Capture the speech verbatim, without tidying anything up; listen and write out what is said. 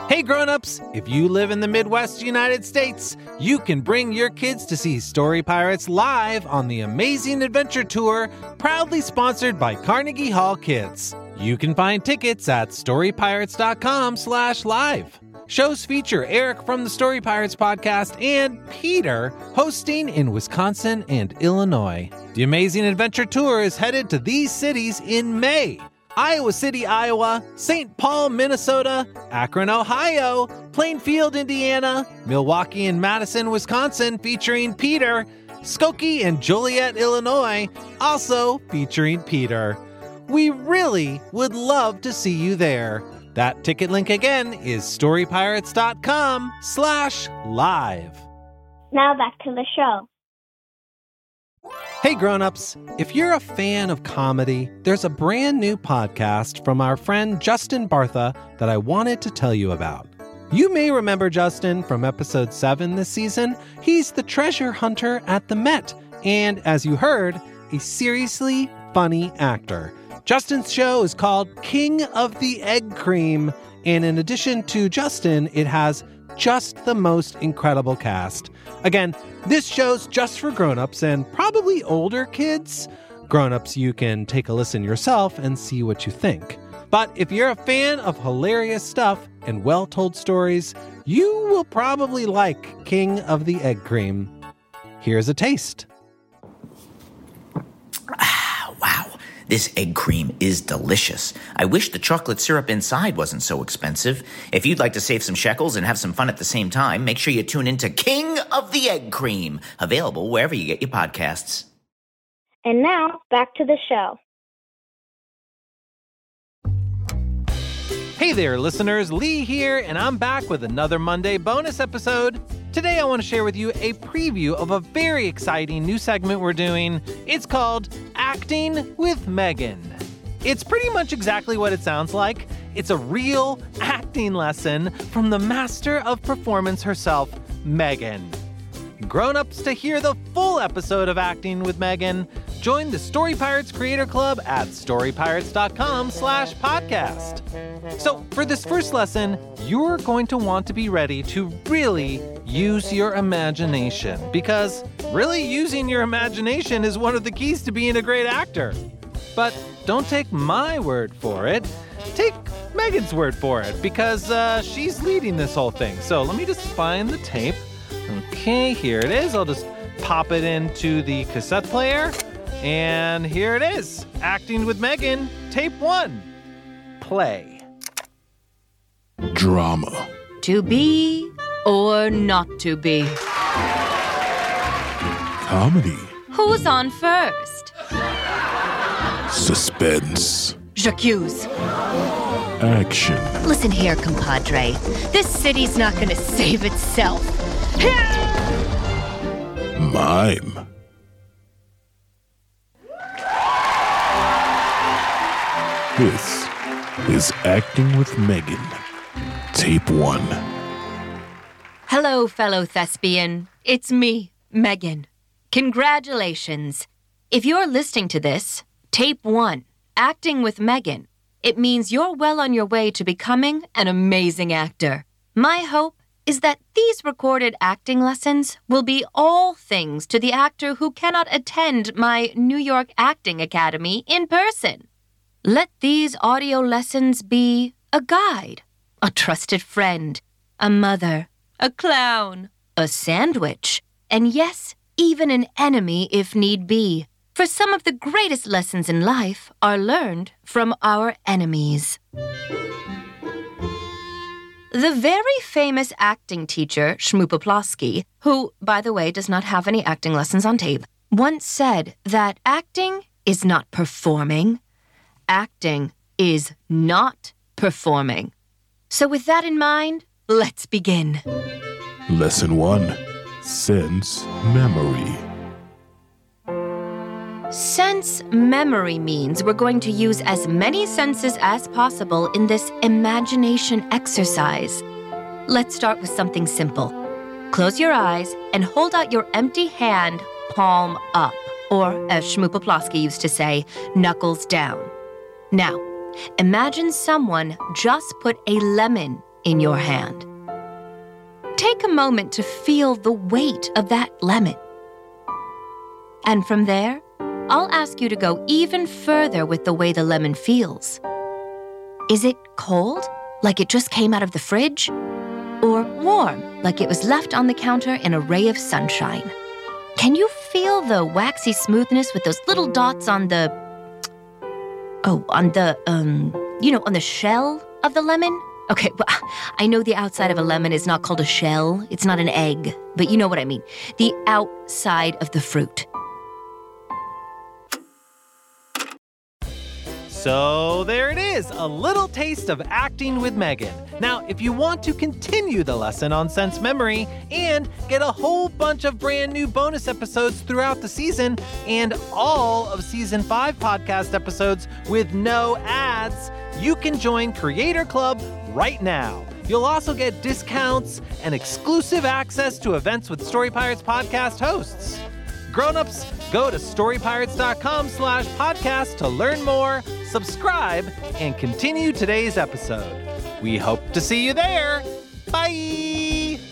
Hey grown-ups, if you live in the Midwest United States, you can bring your kids to see Story Pirates live on the Amazing Adventure Tour, proudly sponsored by Carnegie Hall Kids. You can find tickets at storypirates.com slash live. Shows feature Eric from the Story Pirates podcast and Peter hosting in Wisconsin and Illinois. The Amazing Adventure Tour is headed to these cities in May: Iowa City, Iowa, Saint Paul, Minnesota, Akron, Ohio, Plainfield, Indiana, Milwaukee and Madison, Wisconsin, featuring Peter, Skokie and Joliet, Illinois, also featuring Peter. We really would love to see you there. That ticket link again is storypirates.com slash live. Now back to the show. Hey grown-ups, if you're a fan of comedy, there's a brand new podcast from our friend Justin Bartha that I wanted to tell you about. You may remember Justin from episode seven this season. He's the treasure hunter at the Met, and as you heard, a seriously funny actor. Justin's show is called King of the Egg Cream, and in addition to Justin, it has just the most incredible cast. Again, this show's just for grown-ups and probably older kids. Grown-ups, you can take a listen yourself and see what you think. But if you're a fan of hilarious stuff and well-told stories, you will probably like King of the Egg Cream. Here's a taste. Wow, this egg cream is delicious. I wish the chocolate syrup inside wasn't so expensive. If you'd like to save some shekels and have some fun at the same time, make sure you tune into King of the Egg Cream, available wherever you get your podcasts. And now, back to the show. Hey there, listeners. Lee here, and I'm back with another Monday bonus episode. Today, I want to share with you a preview of a very exciting new segment we're doing. It's called Acting with Megan. It's pretty much exactly what it sounds like. It's a real acting lesson from the master of performance herself, Megan. Grown-ups, to hear the full episode of Acting with Megan, join the Story Pirates Creator Club at storypirates.com slash podcast. So for this first lesson, you're going to want to be ready to really use your imagination, because really using your imagination is one of the keys to being a great actor. But don't take my word for it. Take Megan's word for it, because uh, she's leading this whole thing. So let me just find the tape. Okay, here it is. I'll just pop it into the cassette player. And here it is. Acting with Megan, tape one. Play. Drama. To be or not to be? Comedy. Who's on first? Suspense. J'accuse. Action. Listen here, compadre. This city's not gonna save itself. Mime. This is Acting with Megan, tape one. Hello, fellow thespian. It's me, Megan. Congratulations. If you're listening to this, tape one, Acting with Megan, it means you're well on your way to becoming an amazing actor. My hope is that these recorded acting lessons will be all things to the actor who cannot attend my New York Acting Academy in person. Let these audio lessons be a guide, a trusted friend, a mother, a clown, a sandwich, and yes, even an enemy if need be. For some of the greatest lessons in life are learned from our enemies. The very famous acting teacher, Shmupoplasky, who, by the way, does not have any acting lessons on tape, once said that acting is not performing. Acting is not performing. So with that in mind, let's begin. Lesson one, sense memory. Sense memory means we're going to use as many senses as possible in this imagination exercise. Let's start with something simple. Close your eyes and hold out your empty hand, palm up, or as Shmupoplasky used to say, knuckles down. Now, imagine someone just put a lemon in your hand. Take a moment to feel the weight of that lemon. And from there, I'll ask you to go even further with the way the lemon feels. Is it cold, like it just came out of the fridge? Or warm, like it was left on the counter in a ray of sunshine? Can you feel the waxy smoothness with those little dots on the... Oh, on the, um, you know, on the shell of the lemon? Okay, well, I know the outside of a lemon is not called a shell. It's not an egg, but you know what I mean. The outside of the fruit. So there it is, a little taste of acting with Megan. Now, if you want to continue the lesson on sense memory and get a whole bunch of brand new bonus episodes throughout the season and all of season five podcast episodes with no ads, you can join Creator Club right now. You'll also get discounts and exclusive access to events with Story Pirates podcast hosts. Grown-ups, go to storypirates.com slash podcast to learn more, subscribe, and continue today's episode. We hope to see you there. Bye!